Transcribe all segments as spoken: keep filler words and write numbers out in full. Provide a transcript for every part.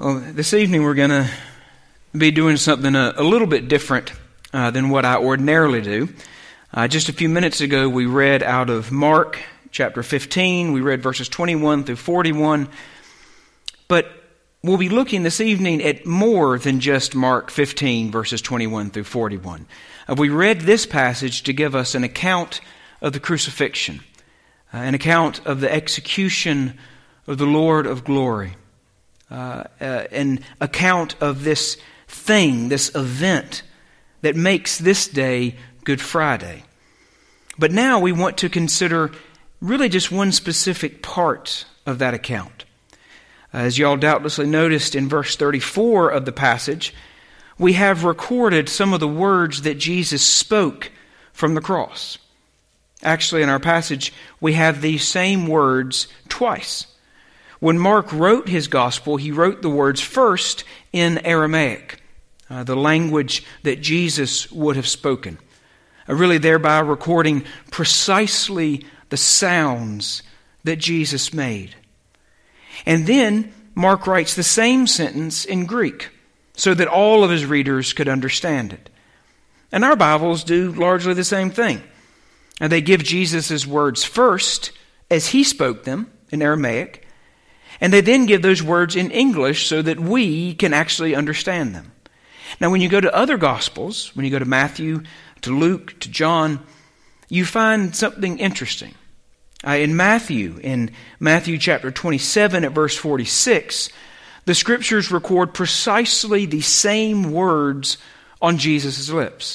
Well, this evening we're going to be doing something a, a little bit different uh, than what I ordinarily do. Uh, just a few minutes ago we read out of Mark chapter fifteen. We read verses twenty-one through forty-one. But we'll be looking this evening at more than just Mark fifteen verses twenty-one through forty-one. Uh, we read this passage to give us an account of the crucifixion, uh, an account of the execution of the Lord of glory. Uh, uh, an account of this thing, this event that makes this day Good Friday. But now we want to consider really just one specific part of that account. As y'all doubtlessly noticed in verse thirty-four of the passage, we have recorded some of the words that Jesus spoke from the cross. Actually, in our passage, we have these same words twice. When Mark wrote his gospel, he wrote the words first in Aramaic, uh, the language that Jesus would have spoken, uh, really thereby recording precisely the sounds that Jesus made. And then Mark writes the same sentence in Greek so that all of his readers could understand it. And our Bibles do largely the same thing. And they give Jesus' words first as he spoke them in Aramaic, and they then give those words in English so that we can actually understand them. Now, when you go to other Gospels, when you go to Matthew, to Luke, to John, you find something interesting. Uh, in Matthew, in Matthew chapter twenty-seven at verse forty-six, the Scriptures record precisely the same words on Jesus' lips.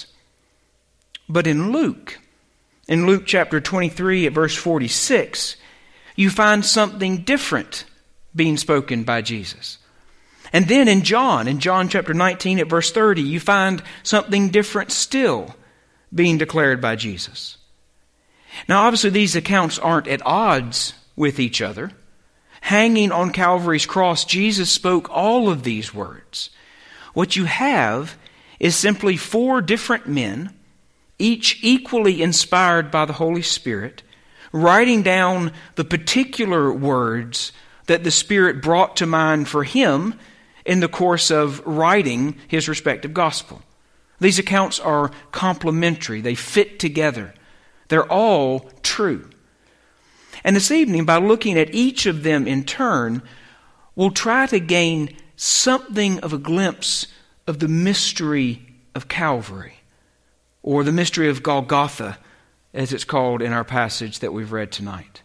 But in Luke, in Luke chapter twenty-three at verse forty-six, you find something different being spoken by Jesus. And then in John, in John chapter nineteen at verse thirty, you find something different still being declared by Jesus. Now obviously these accounts aren't at odds with each other. Hanging on Calvary's cross, Jesus spoke all of these words. What you have is simply four different men, each equally inspired by the Holy Spirit, writing down the particular words that the Spirit brought to mind for him in the course of writing his respective gospel. These accounts are complementary. They fit together. They're all true. And this evening, by looking at each of them in turn, we'll try to gain something of a glimpse of the mystery of Calvary, or the mystery of Golgotha, as it's called in our passage that we've read tonight.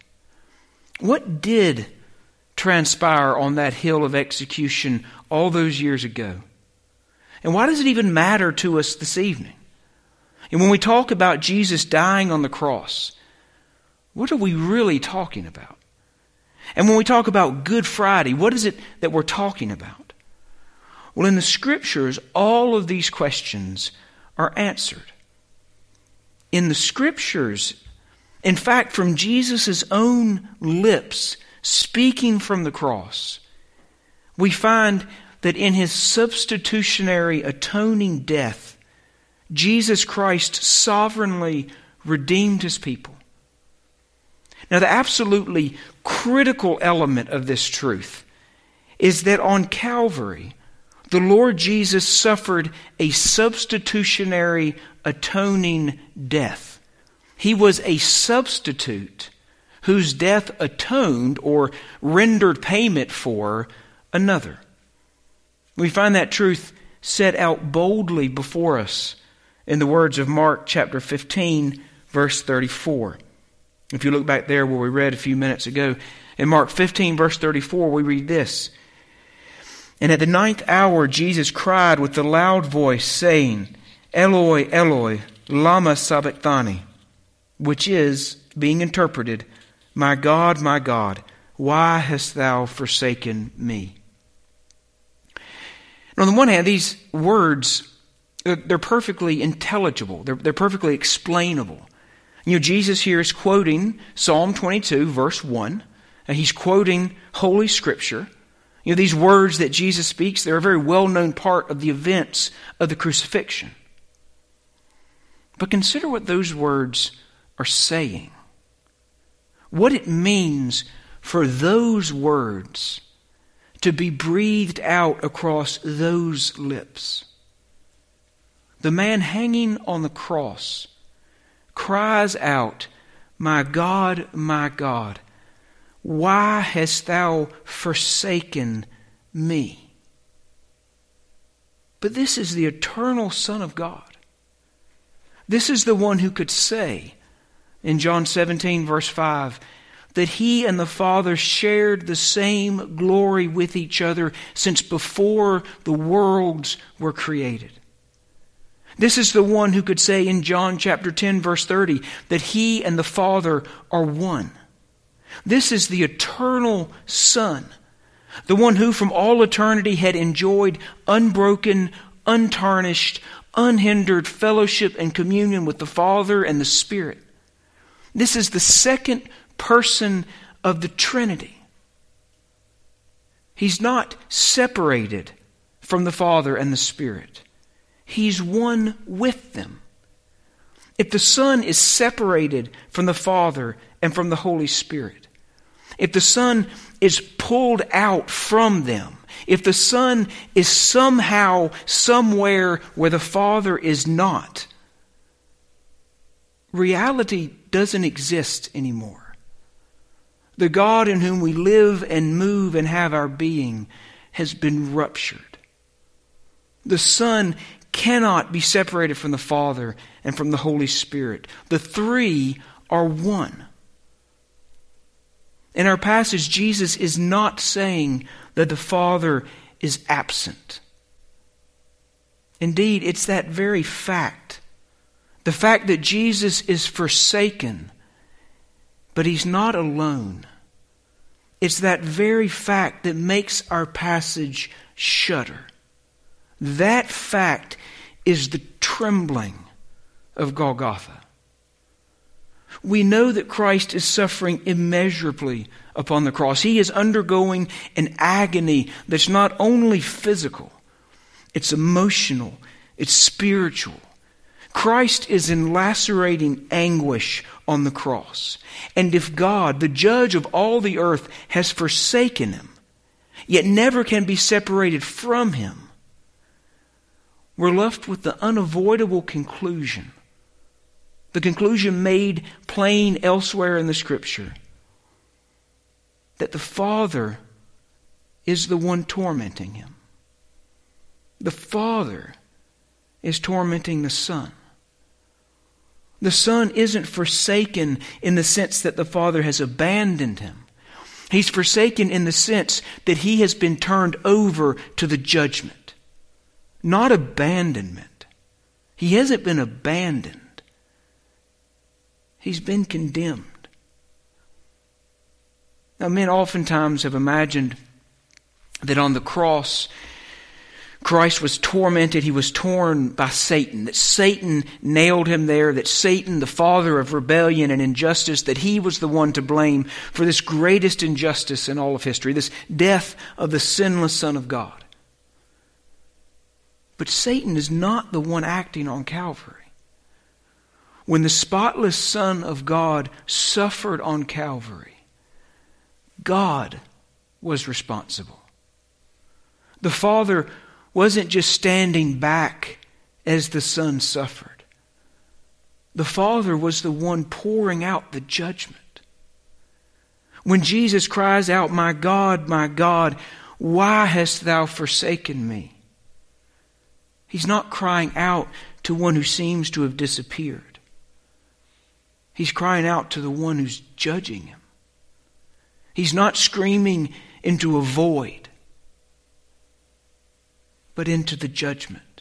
What did transpire on that hill of execution all those years ago? And why does it even matter to us this evening? And when we talk about Jesus dying on the cross, what are we really talking about? And when we talk about Good Friday, what is it that we're talking about? Well, in the Scriptures, all of these questions are answered. In the Scriptures, in fact, from Jesus' own lips, speaking from the cross, we find that in his substitutionary atoning death, Jesus Christ sovereignly redeemed his people. Now, the absolutely critical element of this truth is that on Calvary, the Lord Jesus suffered a substitutionary atoning death. He was a substitute whose death atoned or rendered payment for another. We find that truth set out boldly before us in the words of Mark chapter fifteen, verse thirty-four. If you look back there where we read a few minutes ago, in Mark fifteen, verse thirty-four, we read this. And at the ninth hour, Jesus cried with a loud voice, saying, Eloi, Eloi, lama sabachthani, which is, being interpreted, My God, my God, why hast thou forsaken me? And on the one hand, these words, they're perfectly intelligible. They're, they're perfectly explainable. You know, Jesus here is quoting Psalm twenty-two, verse one. And he's quoting Holy Scripture. You know, these words that Jesus speaks, they're a very well-known part of the events of the crucifixion. But consider what those words are saying. What it means for those words to be breathed out across those lips. The man hanging on the cross cries out, "My God, my God, why hast thou forsaken me?" But this is the eternal Son of God. This is the one who could say in John seventeen verse five that he and the Father shared the same glory with each other since before the worlds were created. This is the one who could say in John chapter ten verse thirty that he and the Father are one. This is the eternal Son, the one who from all eternity had enjoyed unbroken, untarnished, unhindered fellowship and communion with the Father and the Spirit. This is the second person of the Trinity. He's not separated from the Father and the Spirit. He's one with them. If the Son is separated from the Father and from the Holy Spirit, if the Son is pulled out from them, if the Son is somehow, somewhere where the Father is not, reality doesn't exist anymore. The God in whom we live and move and have our being has been ruptured. The Son cannot be separated from the Father and from the Holy Spirit. The three are one. In our passage, Jesus is not saying that the Father is absent. Indeed, it's that very fact, the fact that Jesus is forsaken, but He's not alone. It's that very fact that makes our passage shudder. That fact is the trembling of Golgotha. We know that Christ is suffering immeasurably upon the cross. He is undergoing an agony that's not only physical, it's emotional, it's spiritual. Christ is in lacerating anguish on the cross. And if God, the judge of all the earth, has forsaken Him, yet never can be separated from Him, we're left with the unavoidable conclusion, the conclusion made plain elsewhere in the Scripture, that the Father is the one tormenting Him. The Father is tormenting the Son. The Son isn't forsaken in the sense that the Father has abandoned Him. He's forsaken in the sense that He has been turned over to the judgment. Not abandonment. He hasn't been abandoned. He's been condemned. Now, men oftentimes have imagined that on the cross, Christ was tormented, He was torn by Satan, that Satan nailed Him there, that Satan, the father of rebellion and injustice, that he was the one to blame for this greatest injustice in all of history, this death of the sinless Son of God. But Satan is not the one acting on Calvary. When the spotless Son of God suffered on Calvary, God was responsible. The Father wasn't just standing back as the Son suffered. The Father was the one pouring out the judgment. When Jesus cries out, "My God, my God, why hast thou forsaken me?" He's not crying out to one who seems to have disappeared. He's crying out to the one who's judging him. He's not screaming into a void, but into the judgment.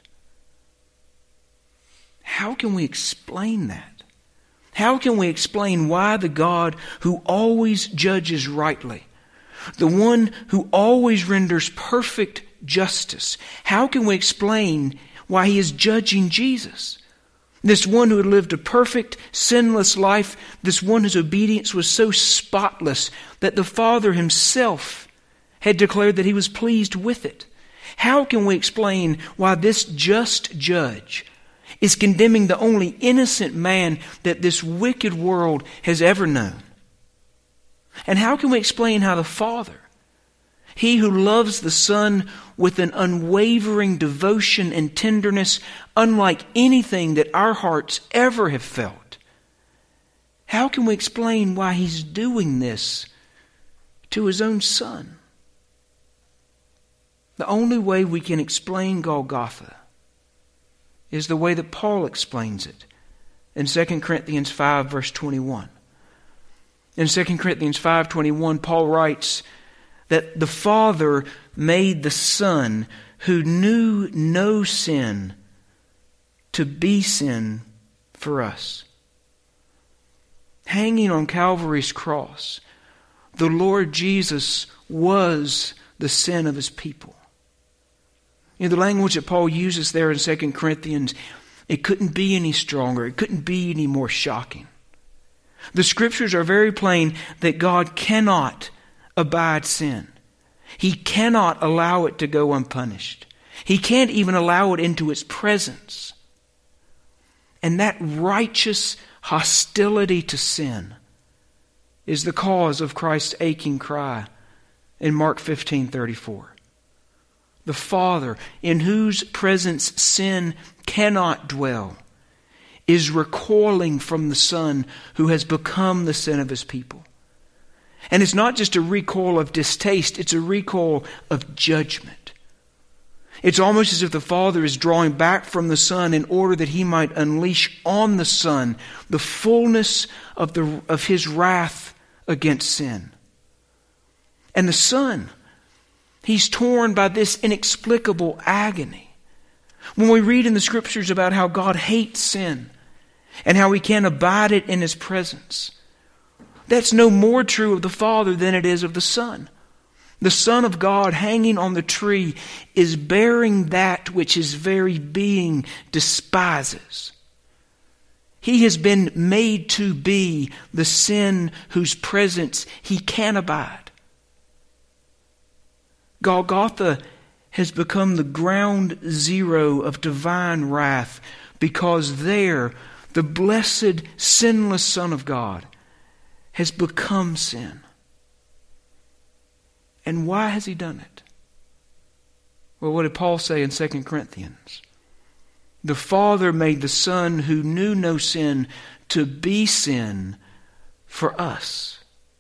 How can we explain that? How can we explain why the God who always judges rightly, the one who always renders perfect justice, how can we explain why He is judging Jesus? This one who had lived a perfect, sinless life, this one whose obedience was so spotless that the Father Himself had declared that He was pleased with it. How can we explain why this just judge is condemning the only innocent man that this wicked world has ever known? And how can we explain how the Father, He who loves the Son with an unwavering devotion and tenderness unlike anything that our hearts ever have felt. How can we explain why He's doing this to His own Son? The only way we can explain Golgotha is the way that Paul explains it in Second Corinthians five, verse twenty-one. In Second Corinthians five twenty-one, Paul writes that the Father made the Son who knew no sin to be sin for us. Hanging on Calvary's cross, the Lord Jesus was the sin of His people. You know, the language that Paul uses there in Second Corinthians, it couldn't be any stronger. It couldn't be any more shocking. The Scriptures are very plain that God cannot abide sin. He cannot allow it to go unpunished. He can't even allow it into His presence. And that righteous hostility to sin is the cause of Christ's aching cry in Mark fifteen thirty-four. The Father, in whose presence sin cannot dwell, is recoiling from the Son who has become the sin of His people. And it's not just a recoil of distaste, it's a recoil of judgment. It's almost as if the Father is drawing back from the Son in order that He might unleash on the Son the fullness of, the, of His wrath against sin. And the Son, He's torn by this inexplicable agony. When we read in the Scriptures about how God hates sin and how He can't abide it in His presence, that's no more true of the Father than it is of the Son. The Son of God hanging on the tree is bearing that which His very being despises. He has been made to be the sin whose presence He can't abide. Golgotha has become the ground zero of divine wrath because there the blessed, sinless Son of God has become sin. And why has He done it? Well, what did Paul say in Second Corinthians? The Father made the Son who knew no sin to be sin for us.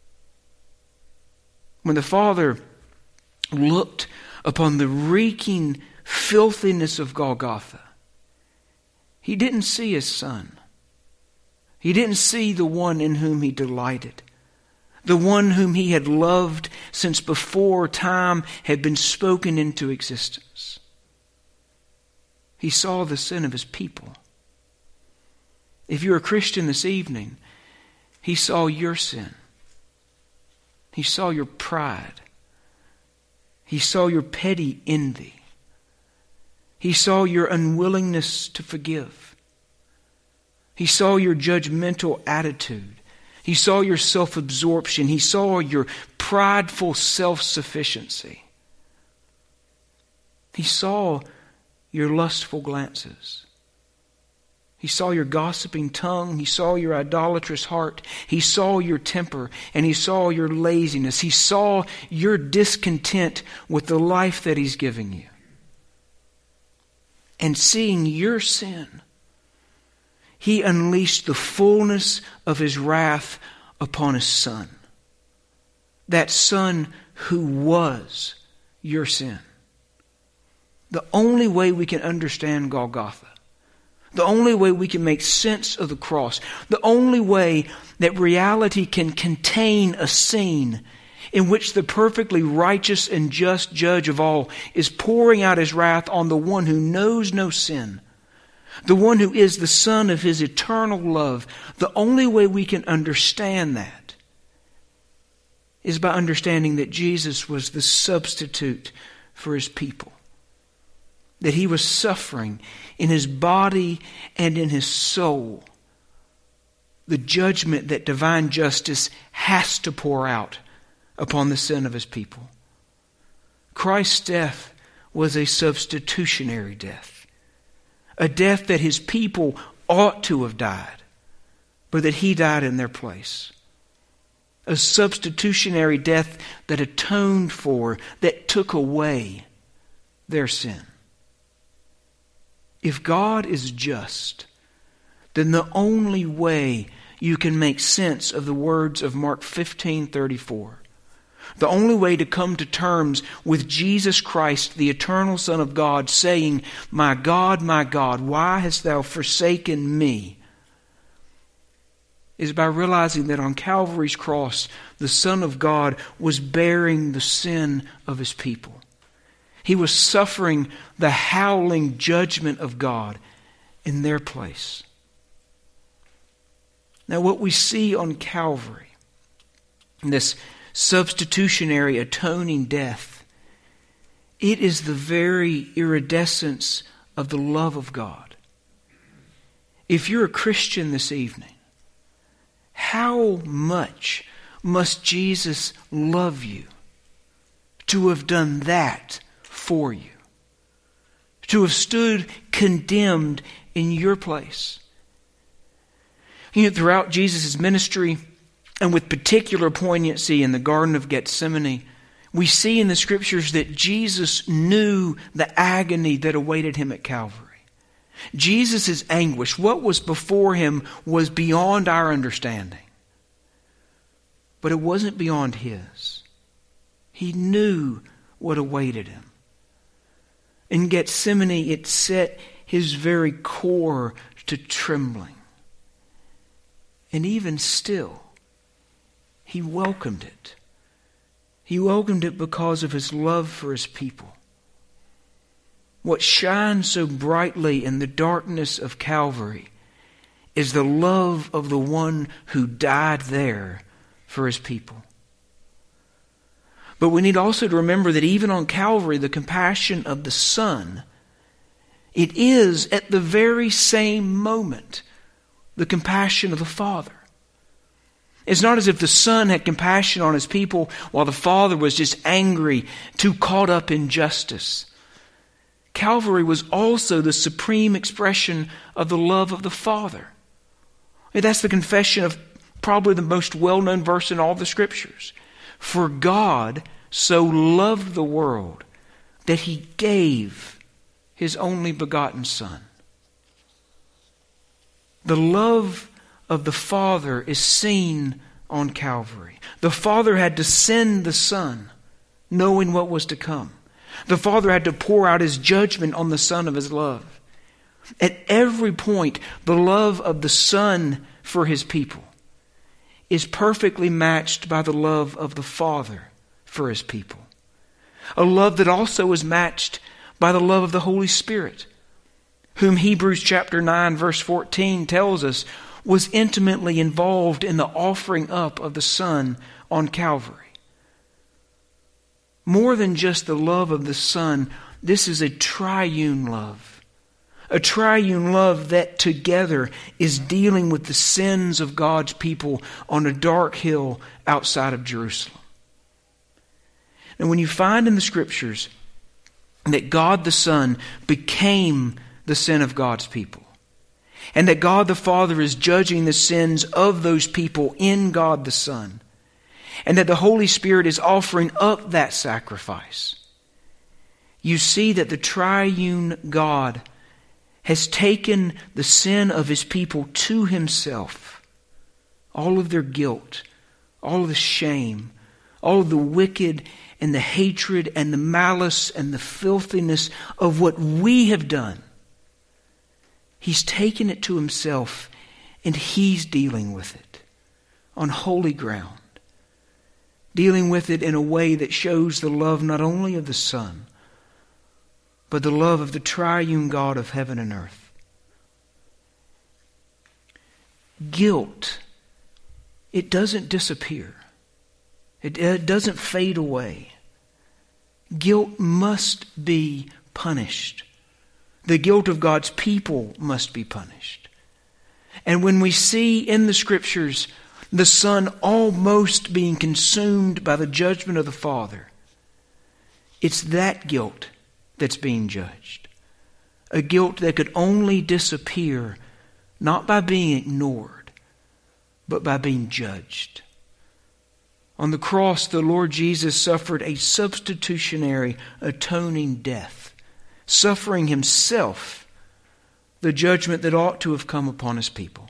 When the Father looked upon the reeking filthiness of Golgotha, He didn't see His Son. He didn't see the one in whom He delighted, the one whom He had loved since before time had been spoken into existence. He saw the sin of His people. If you're a Christian this evening, He saw your sin. He saw your pride. He saw your petty envy. He saw your unwillingness to forgive. He saw your judgmental attitude. He saw your self-absorption. He saw your prideful self-sufficiency. He saw your lustful glances. He saw your gossiping tongue. He saw your idolatrous heart. He saw your temper, and He saw your laziness. He saw your discontent with the life that He's giving you. And seeing your sin, He unleashed the fullness of His wrath upon His Son. That Son who was your sin. The only way we can understand Golgotha, the only way we can make sense of the cross, the only way that reality can contain a scene in which the perfectly righteous and just judge of all is pouring out His wrath on the one who knows no sin, the one who is the Son of His eternal love, the only way we can understand that is by understanding that Jesus was the substitute for His people. That He was suffering in His body and in His soul the judgment that divine justice has to pour out upon the sin of His people. Christ's death was a substitutionary death. A death that His people ought to have died, but that He died in their place. A substitutionary death that atoned for, that took away their sin. If God is just, then the only way you can make sense of the words of Mark fifteen thirty-four, the only way to come to terms with Jesus Christ, the eternal Son of God, saying, "My God, my God, why hast thou forsaken me?" is by realizing that on Calvary's cross, the Son of God was bearing the sin of His people. He was suffering the howling judgment of God in their place. Now, what we see on Calvary, this substitutionary atoning death, it is the very iridescence of the love of God. If you're a Christian this evening, how much must Jesus love you to have done that for you? To have stood condemned in your place. You know, throughout Jesus' ministry, and with particular poignancy in the Garden of Gethsemane, we see in the Scriptures that Jesus knew the agony that awaited Him at Calvary. Jesus' anguish, what was before Him, was beyond our understanding. But it wasn't beyond His. He knew what awaited Him. In Gethsemane, it set His very core to trembling. And even still, He welcomed it. He welcomed it because of His love for His people. What shines so brightly in the darkness of Calvary is the love of the one who died there for His people. But we need also to remember that even on Calvary, the compassion of the Son, it is at the very same moment the compassion of the Father. It's not as if the Son had compassion on His people while the Father was just angry, too caught up in justice. Calvary was also the supreme expression of the love of the Father. That's the confession of probably the most well-known verse in all the Scriptures. For God so loved the world that He gave His only begotten Son. The love of the Father is seen on Calvary. The Father had to send the Son, knowing what was to come. The Father had to pour out His judgment on the Son of His love. At every point, the love of the Son for His people is perfectly matched by the love of the Father for His people. A love that also is matched by the love of the Holy Spirit, whom Hebrews chapter nine verse fourteen tells us was intimately involved in the offering up of the Son on Calvary. More than just the love of the Son, this is a triune love. A triune love that together is dealing with the sins of God's people on a dark hill outside of Jerusalem. And when you find in the Scriptures that God the Son became the sin of God's people, and that God the Father is judging the sins of those people in God the Son, and that the Holy Spirit is offering up that sacrifice, you see that the triune God has taken the sin of His people to Himself. All of their guilt, all of the shame, all of the wicked and the hatred and the malice and the filthiness of what we have done. He's taken it to Himself, and He's dealing with it on holy ground. Dealing with it in a way that shows the love not only of the Son, but the love of the triune God of heaven and earth. Guilt, it doesn't disappear. It, it doesn't fade away. Guilt must be punished. The guilt of God's people must be punished. And when we see in the Scriptures the Son almost being consumed by the judgment of the Father, it's that guilt that's being judged. A guilt that could only disappear not by being ignored, but by being judged. On the cross, the Lord Jesus suffered a substitutionary, atoning death, suffering himself the judgment that ought to have come upon his people.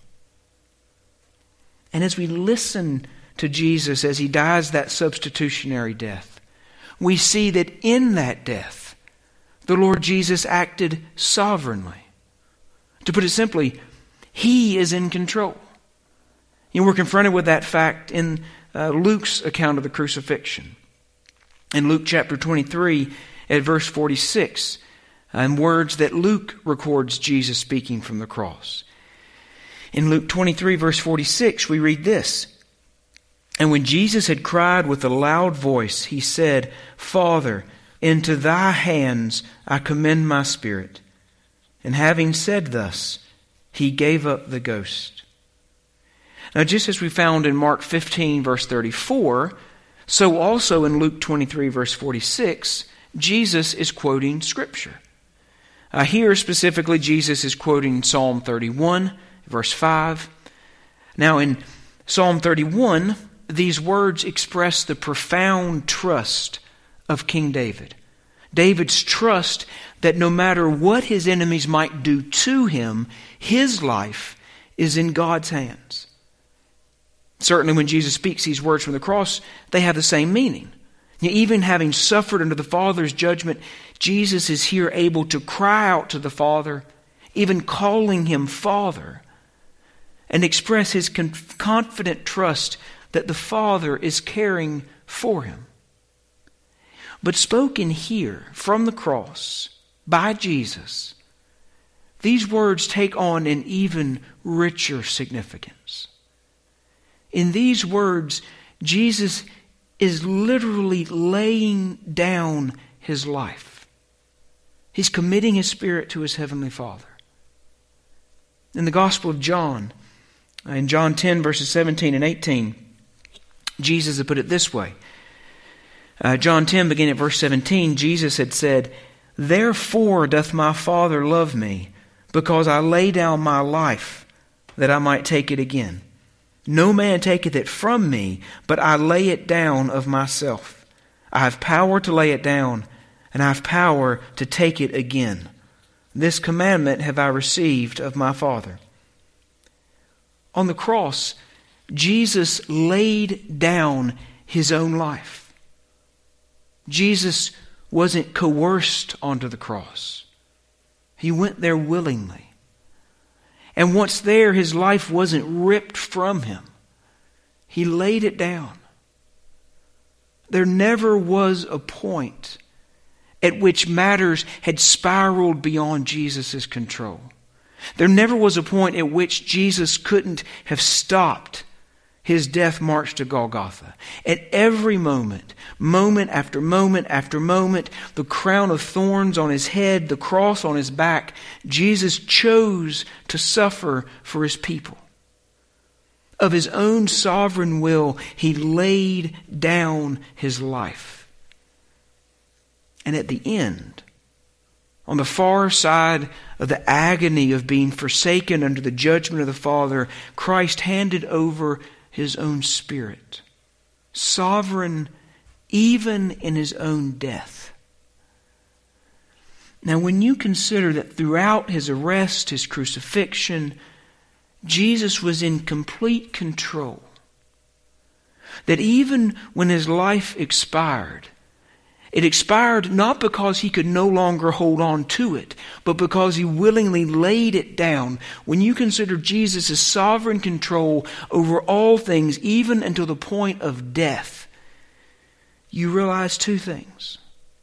And as we listen to Jesus as he dies that substitutionary death, we see that in that death, the Lord Jesus acted sovereignly. To put it simply, he is in control. You know, we're confronted with that fact in uh, Luke's account of the crucifixion. In Luke chapter twenty-three, at verse forty-six, and words that Luke records Jesus speaking from the cross. In Luke twenty-three, verse forty-six, we read this. And when Jesus had cried with a loud voice, he said, Father, into thy hands I commend my spirit. And having said thus, he gave up the ghost. Now, just as we found in Mark fifteen, verse thirty-four, so also in Luke twenty-three, verse forty-six, Jesus is quoting Scripture. Uh, here specifically, Jesus is quoting Psalm thirty-one, verse five. Now, in Psalm thirty-one, these words express the profound trust of King David. David's trust that no matter what his enemies might do to him, his life is in God's hands. Certainly when Jesus speaks these words from the cross, they have the same meaning. Even having suffered under the Father's judgment, Jesus is here able to cry out to the Father, even calling him Father, and express his confident trust that the Father is caring for him. But spoken here from the cross by Jesus, these words take on an even richer significance. In these words, Jesus is literally laying down his life. He's committing his spirit to his heavenly Father. In the Gospel of John, in John ten, verses seventeen and eighteen, Jesus had put it this way. Uh, John ten, beginning at verse seventeen, Jesus had said, Therefore doth my Father love me, because I lay down my life, that I might take it again. No man taketh it from me, but I lay it down of myself. I have power to lay it down, and I have power to take it again. This commandment have I received of my Father. On the cross, Jesus laid down his own life. Jesus wasn't coerced onto the cross. He went there willingly. And once there, his life wasn't ripped from him. He laid it down. There never was a point at which matters had spiraled beyond Jesus' control. There never was a point at which Jesus couldn't have stopped his death march to Golgotha. At every moment, moment after moment after moment, the crown of thorns on his head, the cross on his back, Jesus chose to suffer for his people. Of his own sovereign will, he laid down his life. And at the end, on the far side of the agony of being forsaken under the judgment of the Father, Christ handed over his own Spirit, sovereign even in his own death. Now, when you consider that throughout his arrest, his crucifixion, Jesus was in complete control, that even when his life expired, it expired not because he could no longer hold on to it, but because he willingly laid it down. When you consider Jesus' sovereign control over all things, even until the point of death, you realize two things.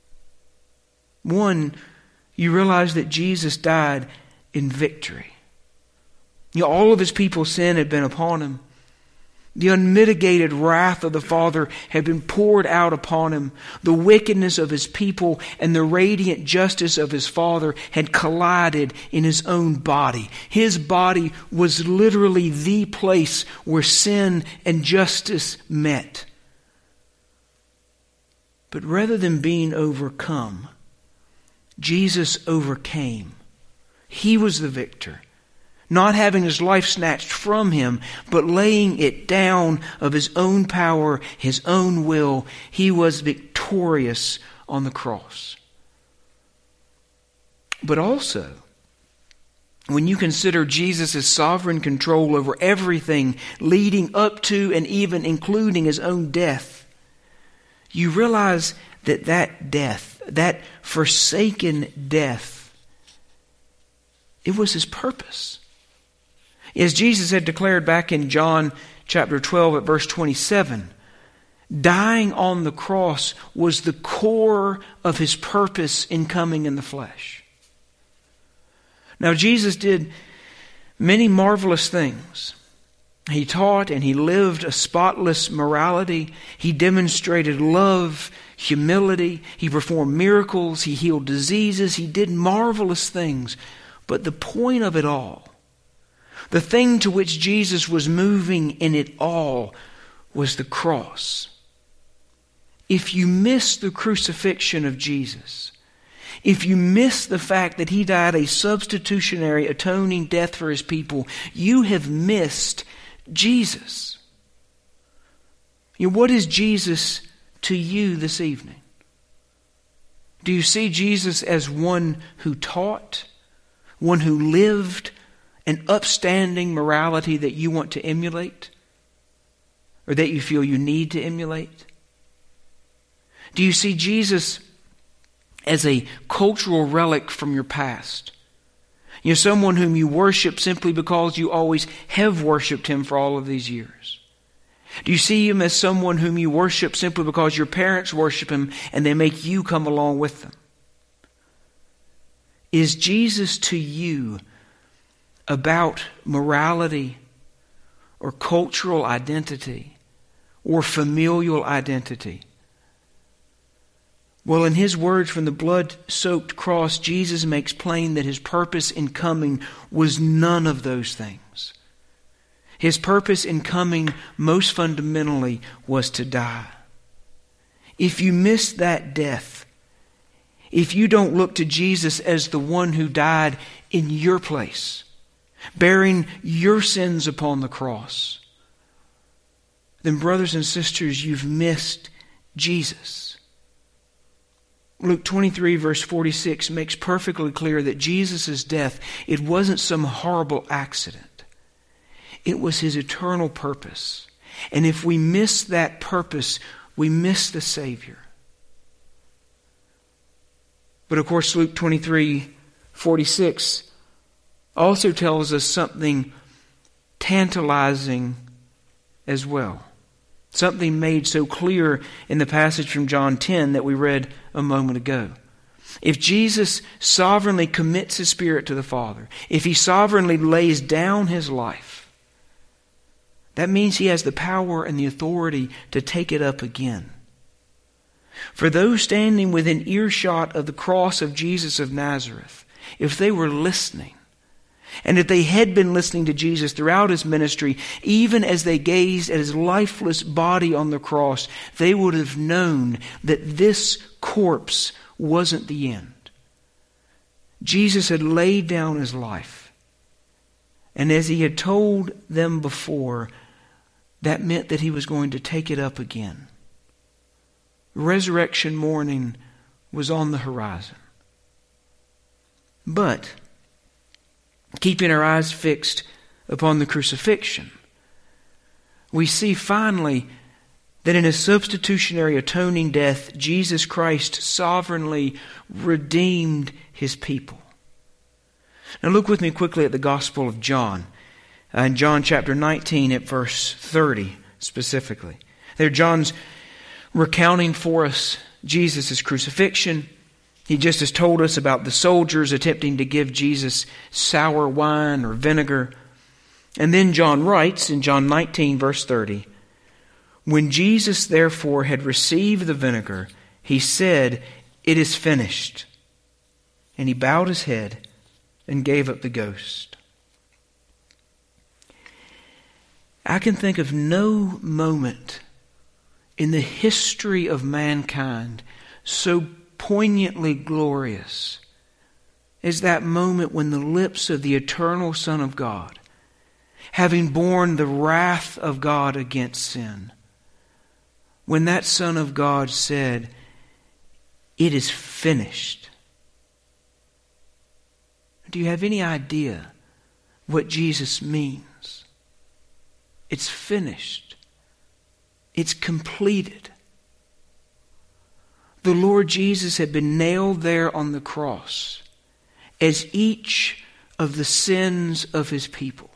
One, you realize that Jesus died in victory. You know, all of his people's sin had been upon him. The unmitigated wrath of the Father had been poured out upon him. The wickedness of his people and the radiant justice of his Father had collided in his own body. His body was literally the place where sin and justice met. But rather than being overcome, Jesus overcame. He was the victor. not having his life snatched from him, but laying it down of his own power, his own will. He was victorious on the cross. But also, when you consider Jesus' sovereign control over everything leading up to and even including his own death, you realize that that death, that forsaken death, it was his purpose. As Jesus had declared back in John chapter twelve at verse twenty-seven, dying on the cross was the core of his purpose in coming in the flesh. Now, Jesus did many marvelous things. He taught and he lived a spotless morality. He demonstrated love, humility. He performed miracles. He healed diseases. He did marvelous things. But the point of it all, the thing to which Jesus was moving in it all, was the cross. If you miss the crucifixion of Jesus, if you miss the fact that he died a substitutionary atoning death for his people, you have missed Jesus. You know, what is Jesus to you this evening? Do you see Jesus as one who taught, one who lived an upstanding morality that you want to emulate, or that you feel you need to emulate? Do you see Jesus as a cultural relic from your past? You know, someone whom you worship simply because you always have worshiped him for all of these years? Do you see him as someone whom you worship simply because your parents worship him and they make you come along with them? Is Jesus to you about morality or cultural identity or familial identity? Well, in his words from the blood-soaked cross, Jesus makes plain that his purpose in coming was none of those things. His purpose in coming, most fundamentally, was to die. If you miss that death, if you don't look to Jesus as the one who died in your place, bearing your sins upon the cross, then brothers and sisters, you've missed Jesus. Luke twenty-three verse forty-six makes perfectly clear that Jesus' death, it wasn't some horrible accident. It was his eternal purpose. And if we miss that purpose, we miss the Savior. But of course, Luke twenty-three forty-six also tells us something tantalizing as well. Something made so clear in the passage from John ten that we read a moment ago. If Jesus sovereignly commits his spirit to the Father, if he sovereignly lays down his life, that means he has the power and the authority to take it up again. For those standing within earshot of the cross of Jesus of Nazareth, if they were listening, and if they had been listening to Jesus throughout his ministry, even as they gazed at his lifeless body on the cross, they would have known that this corpse wasn't the end. Jesus had laid down his life. And as he had told them before, that meant that he was going to take it up again. Resurrection morning was on the horizon. But keeping our eyes fixed upon the crucifixion, we see finally that in his substitutionary atoning death, Jesus Christ sovereignly redeemed his people. Now look with me quickly at the Gospel of John, uh, in John chapter nineteen at verse thirty specifically. There John's recounting for us Jesus' crucifixion. He just has told us about the soldiers attempting to give Jesus sour wine or vinegar. And then John writes in John nineteen verse thirty, "When Jesus therefore had received the vinegar, he said, 'It is finished.' And he bowed his head and gave up the ghost." I can think of no moment in the history of mankind so poignantly glorious is that moment when the lips of the eternal Son of God, having borne the wrath of God against sin, when that Son of God said, "It is finished." Do you have any idea what Jesus means? It's finished. It's completed. The Lord Jesus had been nailed there on the cross as each of the sins of his people.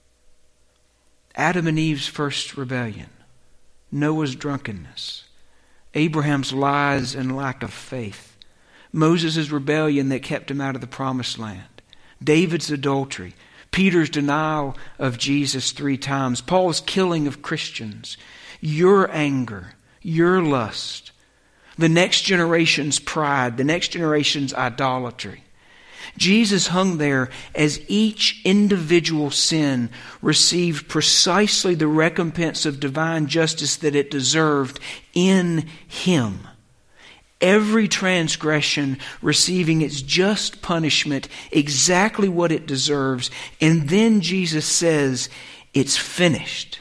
Adam and Eve's first rebellion, Noah's drunkenness, Abraham's lies and lack of faith, Moses' rebellion that kept him out of the promised land, David's adultery, Peter's denial of Jesus three times, Paul's killing of Christians, your anger, your lust, the next generation's pride, the next generation's idolatry. Jesus hung there as each individual sin received precisely the recompense of divine justice that it deserved in him. Every transgression receiving its just punishment, exactly what it deserves. And then Jesus says, "It's finished."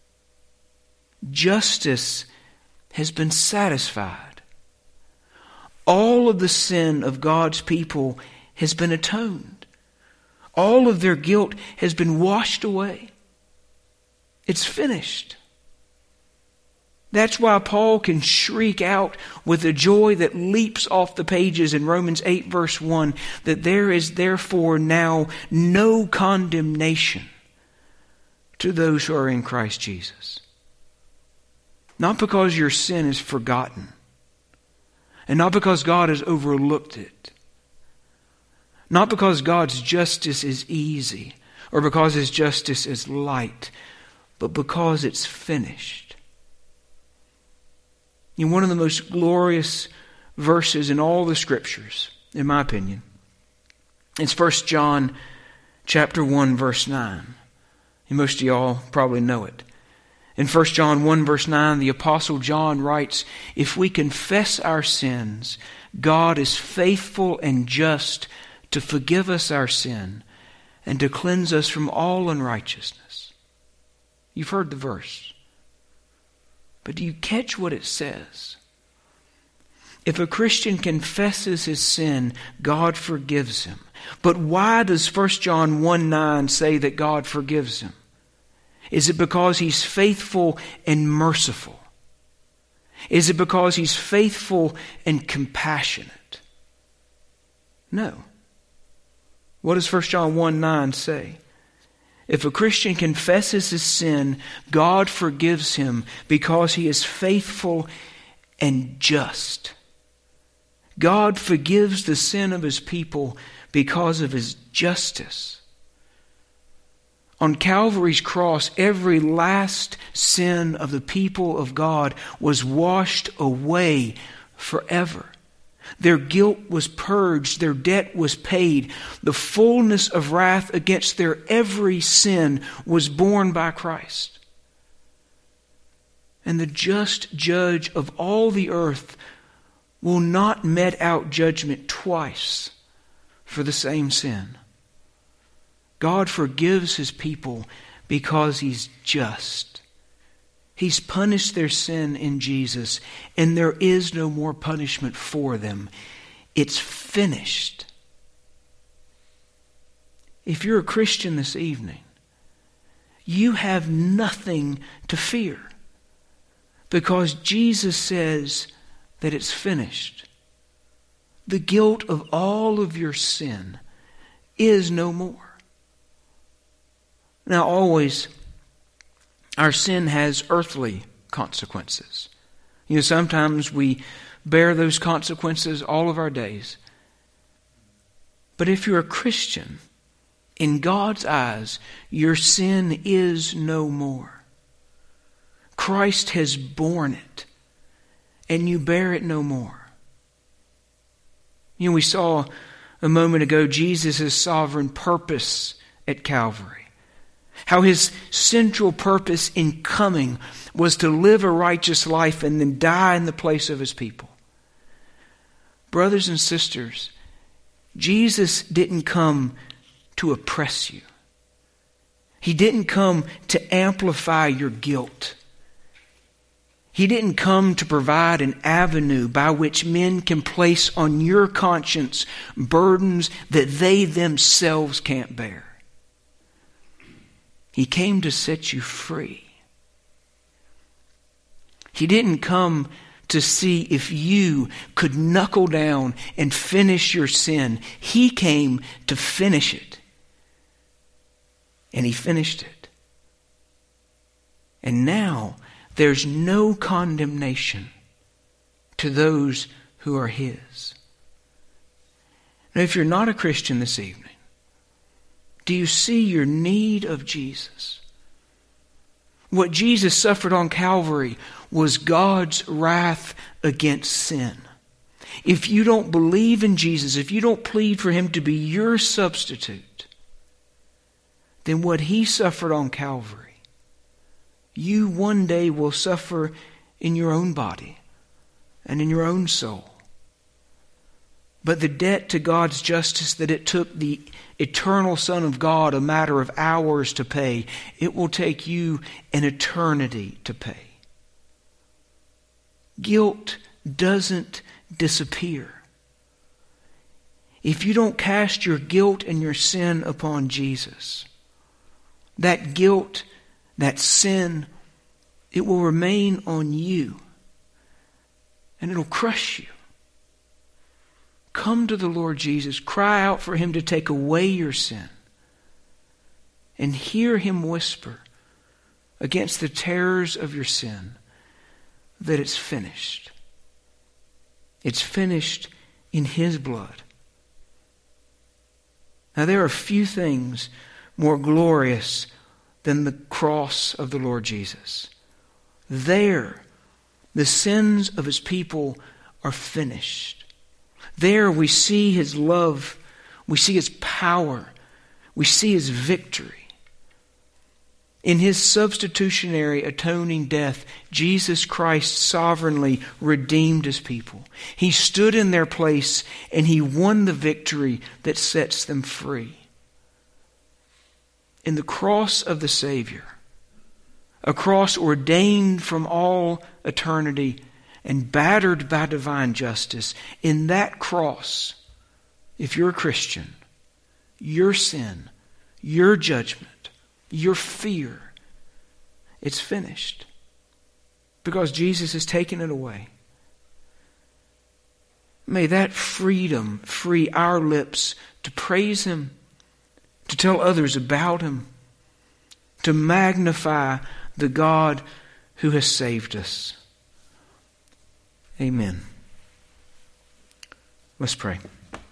Justice has been satisfied. All of the sin of God's people has been atoned. All of their guilt has been washed away. It's finished. That's why Paul can shriek out with a joy that leaps off the pages in Romans eight verse one that there is therefore now no condemnation to those who are in Christ Jesus. Not because your sin is forgotten, and not because God has overlooked it, not because God's justice is easy or because his justice is light, but because it's finished. In one of the most glorious verses in all the Scriptures, in my opinion, it's First John chapter one, verse nine. And most of y'all probably know it. In First John one, verse nine, the Apostle John writes, "If we confess our sins, God is faithful and just to forgive us our sin and to cleanse us from all unrighteousness." You've heard the verse. But do you catch what it says? If a Christian confesses his sin, God forgives him. But why does First John one nine say that God forgives him? Is it because he's faithful and merciful? Is it because he's faithful and compassionate? No. What does First John one nine say? If a Christian confesses his sin, God forgives him because he is faithful and just. God forgives the sin of his people because of his justice. On Calvary's cross, every last sin of the people of God was washed away forever. Their guilt was purged, their debt was paid. The fullness of wrath against their every sin was borne by Christ. And the just judge of all the earth will not mete out judgment twice for the same sin. God forgives his people because he's just. He's punished their sin in Jesus, and there is no more punishment for them. It's finished. If you're a Christian this evening, you have nothing to fear because Jesus says that it's finished. The guilt of all of your sin is no more. Now, always, our sin has earthly consequences. You know, sometimes we bear those consequences all of our days. But if you're a Christian, in God's eyes, your sin is no more. Christ has borne it, and you bear it no more. You know, we saw a moment ago Jesus' sovereign purpose at Calvary. How his central purpose in coming was to live a righteous life and then die in the place of his people. Brothers and sisters, Jesus didn't come to oppress you. He didn't come to amplify your guilt. He didn't come to provide an avenue by which men can place on your conscience burdens that they themselves can't bear. He came to set you free. He didn't come to see if you could knuckle down and finish your sin. He came to finish it. And He finished it. And now there's no condemnation to those who are His. Now, if you're not a Christian this evening, do you see your need of Jesus? What Jesus suffered on Calvary was God's wrath against sin. If you don't believe in Jesus, if you don't plead for Him to be your substitute, then what He suffered on Calvary, you one day will suffer in your own body and in your own soul. But the debt to God's justice that it took the eternal Son of God a matter of hours to pay, it will take you an eternity to pay. Guilt doesn't disappear. If you don't cast your guilt and your sin upon Jesus, that guilt, that sin, it will remain on you and it'll crush you. Come to the Lord Jesus. Cry out for Him to take away your sin. And hear Him whisper against the terrors of your sin that it's finished. It's finished in His blood. Now there are few things more glorious than the cross of the Lord Jesus. There, the sins of His people are finished. There we see His love, we see His power, we see His victory. In His substitutionary atoning death, Jesus Christ sovereignly redeemed His people. He stood in their place and He won the victory that sets them free. In the cross of the Savior, a cross ordained from all eternity and battered by divine justice, in that cross, if you're a Christian, your sin, your judgment, your fear, it's finished. Because Jesus has taken it away. May that freedom free our lips to praise Him, to tell others about Him, to magnify the God who has saved us. Amen. Let's pray.